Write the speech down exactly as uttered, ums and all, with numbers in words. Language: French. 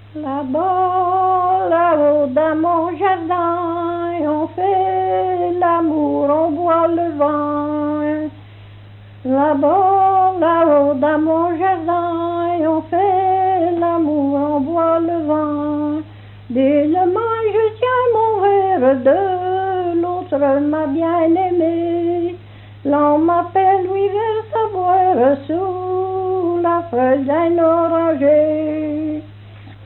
Là-bas, là-haut dans mon jardin, on fait l'amour, on boit le vin. Là-bas, là-haut dans mon jardin, on fait l'amour, on boit le vin. D'une main je tiens mon verre, de l'autre ma bien-aimée. L'on m'appelle lui vers sa boire sous la feuille d'un oranger.